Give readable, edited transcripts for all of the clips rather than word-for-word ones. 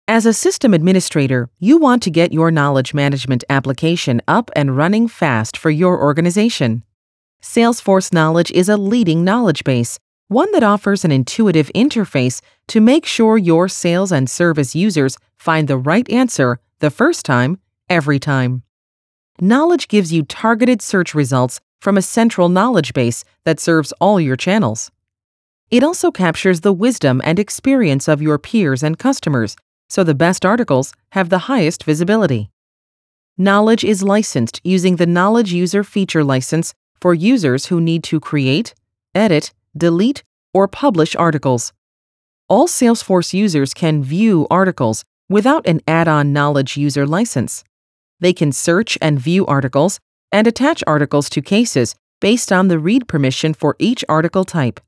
As a system administrator, you want to get your knowledge management application up and running fast for your organization. Salesforce Knowledge is a leading knowledge base, one that offers an intuitive interface to make sure your sales and service users find the right answer the first time, every time. Knowledge gives you targeted search results from a central knowledge base that serves all your channels. It also captures the wisdom and experience of your peers and customers, so the best articles have the highest visibility. Knowledge is licensed using the Knowledge User Feature License for users who need to create, edit, delete, or publish articles. All Salesforce users can view articles without an add-on Knowledge User License. They can search and view articles and attach articles to cases based on the read permission for each article type.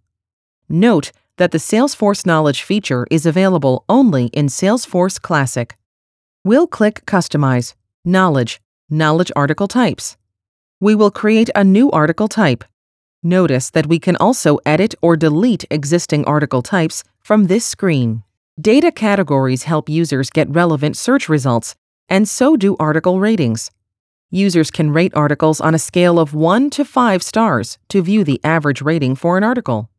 Note that the Salesforce Knowledge feature is available only in Salesforce Classic. We'll click Customize, Knowledge Article Types. We will create a new article type. Notice that we can also edit or delete existing article types from this screen. Data categories help users get relevant search results, and so do article ratings. Users can rate articles on a scale of 1 to 5 stars to view the average rating for an article.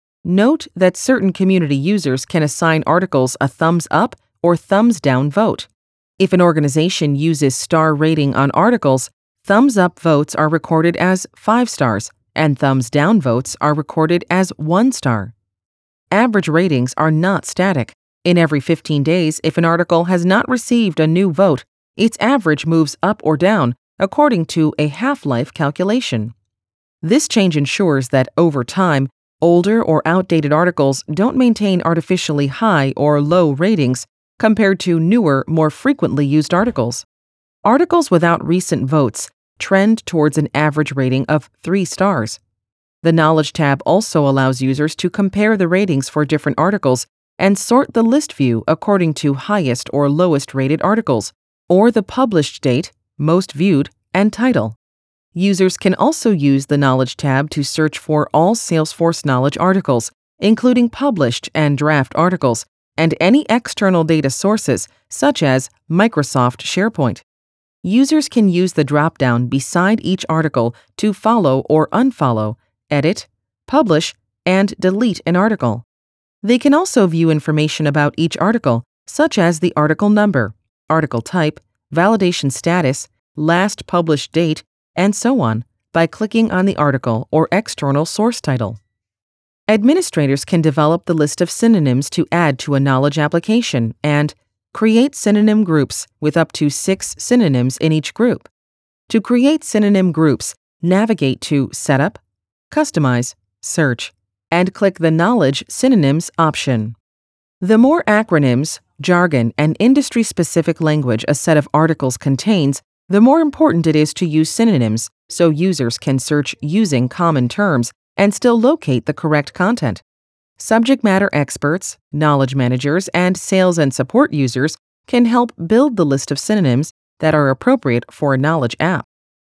Note that certain community users can assign articles a thumbs up or thumbs down vote. If an organization uses star rating on articles, thumbs up votes are recorded as 5 stars, and thumbs down votes are recorded as 1 star. Average ratings are not static. In every 15 days, if an article has not received a new vote, its average moves up or down according to a half-life calculation. This change ensures that, over time, older or outdated articles don't maintain artificially high or low ratings compared to newer, more frequently used articles. Articles without recent votes trend towards an average rating of 3 stars. The Knowledge tab also allows users to compare the ratings for different articles and sort the list view according to highest or lowest rated articles, or the published date, most viewed, and title. Users can also use the Knowledge tab to search for all Salesforce Knowledge articles, including published and draft articles, and any external data sources, such as Microsoft SharePoint. Users can use the drop-down beside each article to follow or unfollow, edit, publish, and delete an article. They can also view information about each article, such as the article number, article type, validation status, last published date, and so on, by clicking on the article or external source title. Administrators can develop the list of synonyms to add to a knowledge application and create synonym groups with up to 6 synonyms in each group. To create synonym groups, navigate to Setup, Customize, Search, and click the Knowledge Synonyms option. The more acronyms, jargon, and industry-specific language a set of articles contains, the more important it is to use synonyms so users can search using common terms and still locate the correct content. Subject matter experts, knowledge managers, and sales and support users can help build the list of synonyms that are appropriate for a knowledge app.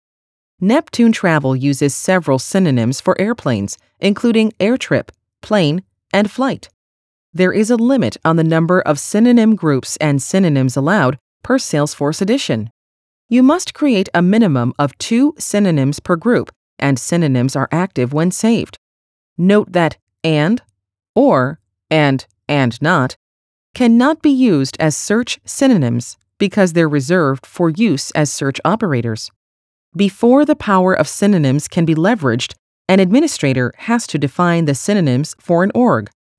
Neptune Travel uses several synonyms for airplanes, including airtrip, plane, and flight. There is a limit on the number of synonym groups and synonyms allowed per Salesforce edition. You must create a minimum of 2 synonyms per group, and synonyms are active when saved. Note that and, or, and not cannot be used as search synonyms because they're reserved for use as search operators. Before the power of synonyms can be leveraged, an administrator has to define the synonyms for an org.